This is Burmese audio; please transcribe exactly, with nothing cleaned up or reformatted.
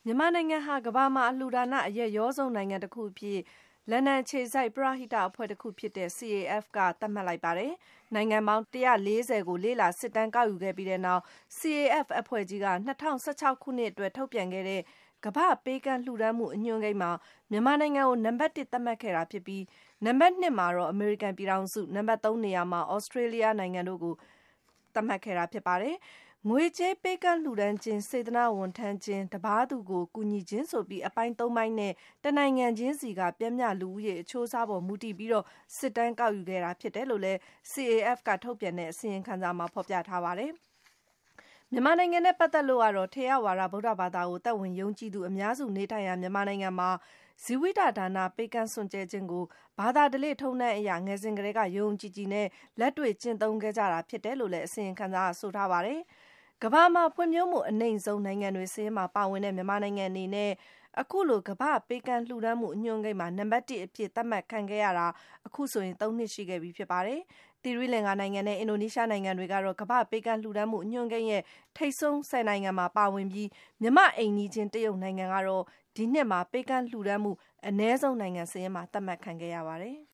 မြန်မာနိုင်ငံဟာကမ္ဘာမှာအလှူဒါနအရက်ရောဆုံးနိုင်ငံတစ်ခုအဖြစ်လန်ဒန်အခြေစိုက်ပရဟိတအဖွဲ့တစ်ခုဖြစ်တဲ့ C A F ကသတ်မှတ်လိုက်ပါတယ်။နိုင်ငံပေါင်း၁၄၀ကိုလေ့လာစစ်တမ်းကောက်ယူခဲ့ပြီးတဲ့နောက် C A F အဖွဲ့ကြီးက၂၀၁၆ခုနှစ်အတွက်ထုတ်ပြန်ခဲ့တဲ့ကမ္ဘာ့ပေးကမ်းလှူဒါန်းမှုအညွှန်းကိန်းမှာမြန်မာနိုင်ငံကိုနံပါတ်တစ်သတ်မှတ်ခဲ့တာဖြစ်ပြီးနံပါတ်နှစ်မှာတော့အမေရိကန်ပြည်ထောင်စုနံပါတ်သုံးနေရာမှာဩစတြေးလျနိုင်ငံတို့ကိုသတ်မှတ်ခဲ့တာဖြစ်ပါတယ်။ငွေကြေးပေးကမ်းလှူဒါန်းခြင်းစေတနာဝန်ထမ်းခြင်းတပါးသူကိုကူညီခြင်းဆိုပြီးအပိုင်းသုံးပိုင်းနဲ့တနိုင်ငံချင်းစီကပြည့်မြလူဦးရေအချိုးအစားပေါ်မူတည်ပြီးတော့စစ်တမ်းကောက်ယူခဲ့တာဖြစ်တယ်လို့လည်း C A F ကထုတ်ပြန်တဲ့အစီရင်ခံစာမှာဖော်ပြထားပါတယ်။မြန်မာနိုင်ငံနဲ့ပတ်သက်လို့ကတော့ထေရဝါဒဗုဒ္ဓဘာသာကိုသက်ဝင်ယုံကြည်သူအများစုနေထိုင်ရာမြန်မာနိုင်ငံမှာဇီဝိတဒါနပေးကမ်းစွန့်ကြဲခြင်းကိုဘာသာဓလေ့ထုံးတမ်းအရာငယ်စဉ်ကတည်းကယုံကြည်ကြည်နဲ့လက်တွေ့ကျင့်သုံးခဲ့ကြတာဖြစ်တယ်လို့လည်းအစီရင်ခံစာကဆိုထားပါတယ်။ကမ္ဘာမှာဖွံ့ဖြိုးမှုအနိမ့်ဆုံးနိုင်ငံတွေစာရင်းမှာပါဝင်တဲ့မြန်မာနိုင်ငံအနေနဲ့အခုလိုကမ္ဘာ့ပေးကမ်းလှူဒါန်းမှုအညွှန်းကိန်းမှာနံပါတ်တစ်အဖြစ်သတ်မှတ်ခံခဲ့ရတာအခုဆိုရင်သုံးနှစ်ရှိခဲ့ပြီဖြစ်ပါတယ်။သီရိလင်္ကာနိုင်ငံနဲ့အင်ဒိုနီးရှားနိုင်ငံတွေကတော့ကမ္ဘာ့ပေးကမ်းလှူဒါန်းမှုအညွှန်းကိန်းရဲ့ထိပ်ဆုံးဆယ်နိုင်ငံမှာပါဝင်ပြီးမြန်မာ့အိမ်နီးချင်းတရုတ်နိုင်ငံကတော့ဒီနှစ်မှာပေးကမ်းလှူဒါန်းမှုအနည်းဆုံးနိုင်ငံစာရင်းမှာသတ်မှတ်ခံခဲ့ရပါတယ်။